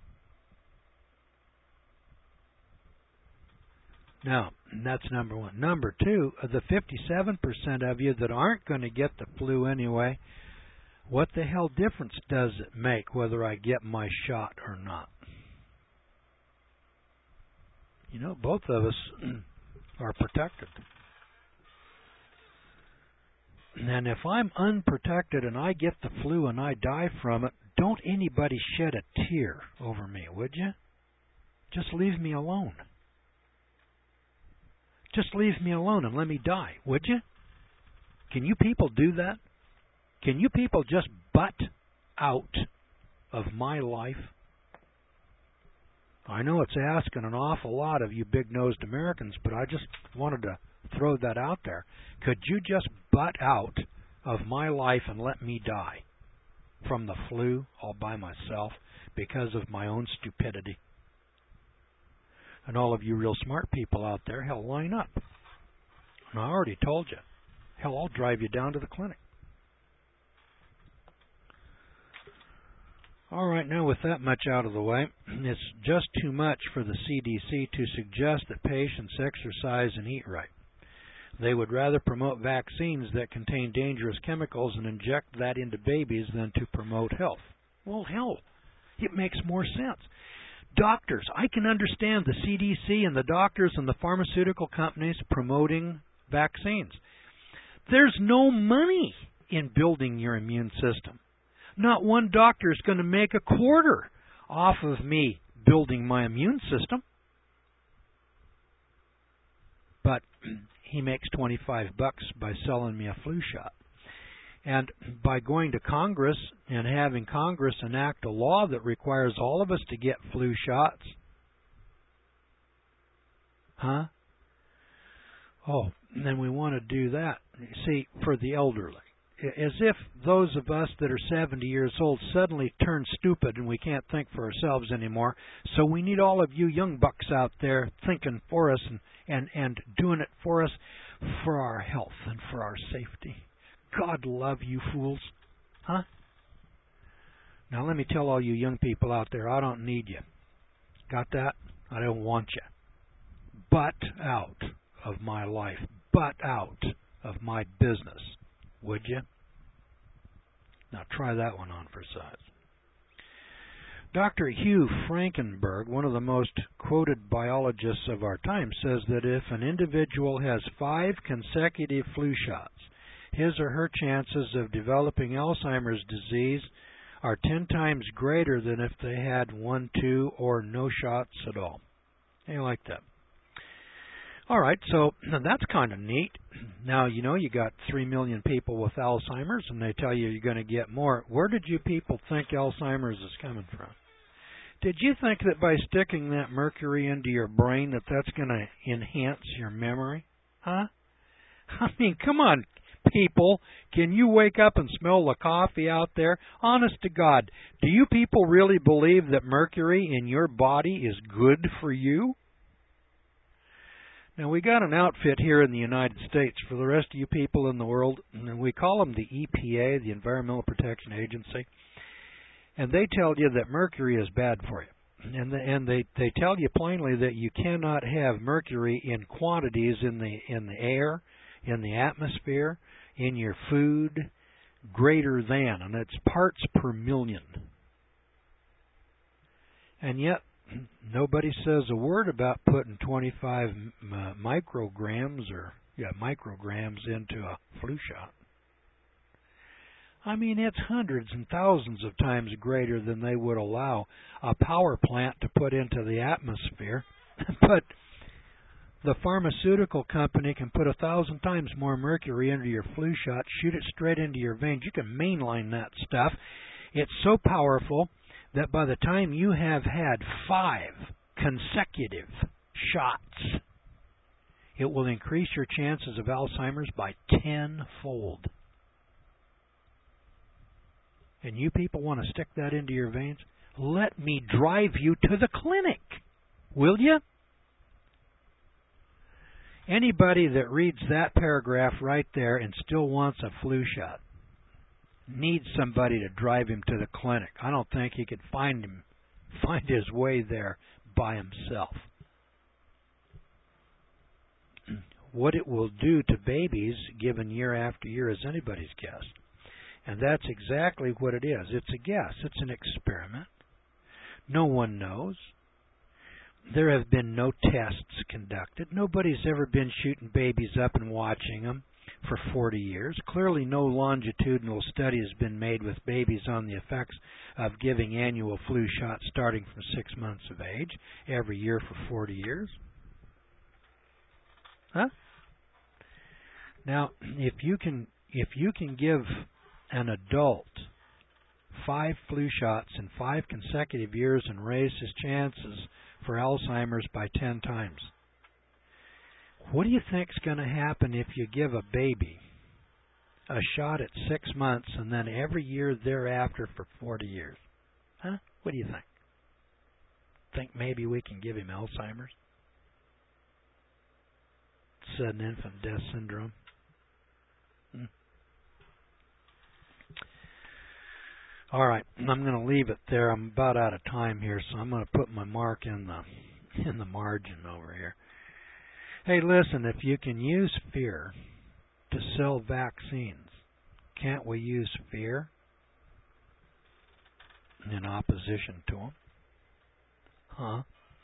Now, that's number one. Number two, of the 57% of you that aren't going to get the flu anyway, what the hell difference does it make whether I get my shot or not? Both of us are protected. And if I'm unprotected and I get the flu and I die from it, don't anybody shed a tear over me, would you? Just leave me alone. Just leave me alone and let me die, would you? Can you people do that? Can you people just butt out of my life? I know it's asking an awful lot of you big-nosed Americans, but I just wanted to throw that out there. Could you just butt out of my life and let me die from the flu all by myself because of my own stupidity? And all of you real smart people out there, hell, line up. And I already told you, hell, I'll drive you down to the clinic. All right, now with that much out of the way, it's just too much for the CDC to suggest that patients exercise and eat right. They would rather promote vaccines that contain dangerous chemicals and inject that into babies than to promote health. Well, hell, it makes more sense. Doctors, I can understand the CDC and the doctors and the pharmaceutical companies promoting vaccines. There's no money in building your immune system. Not one doctor is going to make a quarter off of me building my immune system. But he makes $25 by selling me a flu shot. And by going to Congress and having Congress enact a law that requires all of us to get flu shots. Oh, and then we want to do that. See, for the elderly. As if those of us that are 70 years old suddenly turn stupid and we can't think for ourselves anymore. So we need all of you young bucks out there thinking for us and doing it for us for our health and for our safety. God love you fools. Now let me tell all you young people out there, I don't need you. Got that? I don't want you. Butt out of my life. Butt out of my business. Would you? Now try that one on for size. Dr. Hugh Frankenberg, one of the most quoted biologists of our time, says that if an individual has 5 consecutive flu shots, his or her chances of developing Alzheimer's disease are 10 times greater than if they had 1, 2, or no shots at all. How you like that? All right, so that's kind of neat. Now, you know, you got 3 million people with Alzheimer's, and they tell you you're going to get more. Where did you people think Alzheimer's is coming from? Did you think that by sticking that mercury into your brain that that's going to enhance your memory? Huh? I mean, come on, people. Can you wake up and smell the coffee out there? Honest to God, do you people really believe that mercury in your body is good for you? Now, we got an outfit here in the United States. For the rest of you people in the world, and we call them the EPA, the Environmental Protection Agency, and they tell you that mercury is bad for you. And they tell you plainly that you cannot have mercury in quantities in the air, in the atmosphere, in your food, greater than, and it's parts per million. And yet, nobody says a word about putting 25 micrograms into a flu shot. I mean, it's hundreds and thousands of times greater than they would allow a power plant to put into the atmosphere. But the pharmaceutical company can put 1,000 times more mercury into your flu shot, shoot it straight into your veins. You can mainline that stuff. It's so powerful that by the time you have had 5 consecutive shots, it will increase your chances of Alzheimer's by 10-fold. And you people want to stick that into your veins? Let me drive you to the clinic, will you? Anybody that reads that paragraph right there and still wants a flu shot needs somebody to drive him to the clinic. I don't think he could find his way there by himself. What it will do to babies given year after year is anybody's guess. And that's exactly what it is. It's a guess. It's an experiment. No one knows. There have been no tests conducted. Nobody's ever been shooting babies up and watching them for 40 years. Clearly no longitudinal study has been made with babies on the effects of giving annual flu shots starting from 6 months of age every year for 40 years. Huh? Now, if you can give an adult 5 flu shots in 5 consecutive years and raise his chances for Alzheimer's by 10 times, what do you think is going to happen if you give a baby a shot at 6 months and then every year thereafter for 40 years? Huh? What do you think? Think maybe we can give him Alzheimer's? Sudden infant death syndrome. All right, I'm going to leave it there. I'm about out of time here, so I'm going to put my mark in the margin over here. Hey, listen, if you can use fear to sell vaccines, can't we use fear in opposition to them? Huh?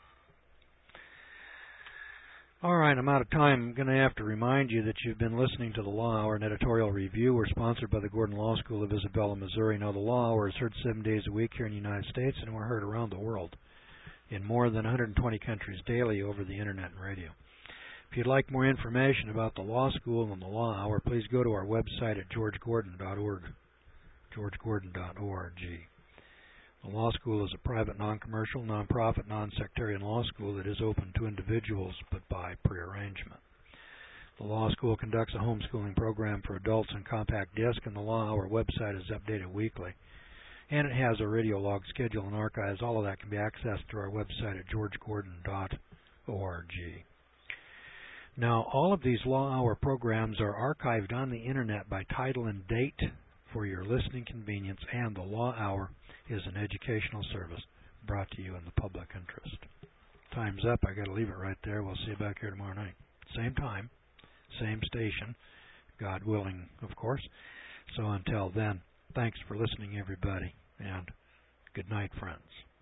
All right, I'm out of time. I'm going to have to remind you that you've been listening to the Law Hour and Editorial Review. We're sponsored by the Gordon Law School of Isabella, Missouri. Now, the Law Hour is heard 7 days a week here in the United States, and we're heard around the world in more than 120 countries daily over the Internet and radio. If you'd like more information about the Law School and the Law Hour, please go to our website at georgegordon.org, georgegordon.org. The Law School is a private, non-commercial, non-profit, non-sectarian law school that is open to individuals but by prearrangement. The Law School conducts a homeschooling program for adults on compact disc, and the Law Hour website is updated weekly. And it has a radio log schedule and archives. All of that can be accessed through our website at georgegordon.org. Now, all of these Law Hour programs are archived on the Internet by title and date for your listening convenience, and the Law Hour is an educational service brought to you in the public interest. Time's up. I got to leave it right there. We'll see you back here tomorrow night. Same time, same station, God willing, of course. So until then, Thanks for listening, everybody, and good night, friends.